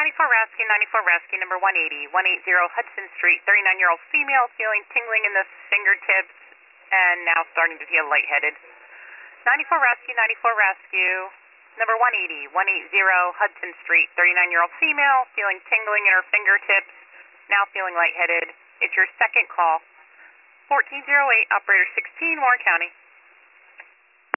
94 Rescue, number 180 Hudson Street, 39-year-old female feeling tingling in the fingertips and now starting to feel lightheaded. 94 Rescue, number 180 Hudson Street, 39-year-old female feeling tingling in her fingertips, now feeling lightheaded. It's your second call. 1408, operator 16, Warren County.